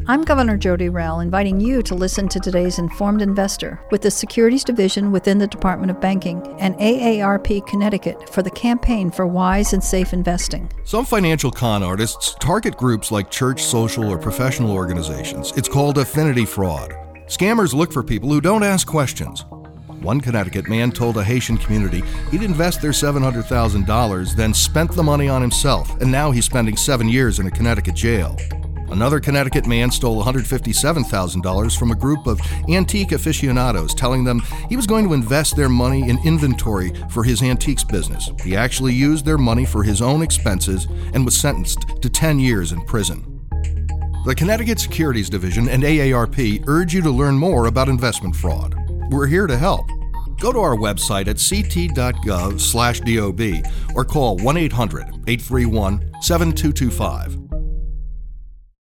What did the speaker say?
I'm Governor Jody Rell, inviting you to listen to today's Informed Investor with the Securities Division within the Department of Banking and AARP Connecticut for the Campaign for Wise and Safe Investing. Some financial con artists target groups like church, social, or professional organizations. It's called affinity fraud. Scammers look for people who don't ask questions. One Connecticut man told a Haitian community he'd invest their $700,000, then spent the money on himself, and now he's spending 7 years in a Connecticut jail. Another Connecticut man stole $157,000 from a group of antique aficionados, telling them he was going to invest their money in inventory for his antiques business. He actually used their money for his own expenses and was sentenced to 10 years in prison. The Connecticut Securities Division and AARP urge you to learn more about investment fraud. We're here to help. Go to our website at ct.gov/DOB or call 1-800-831-7225.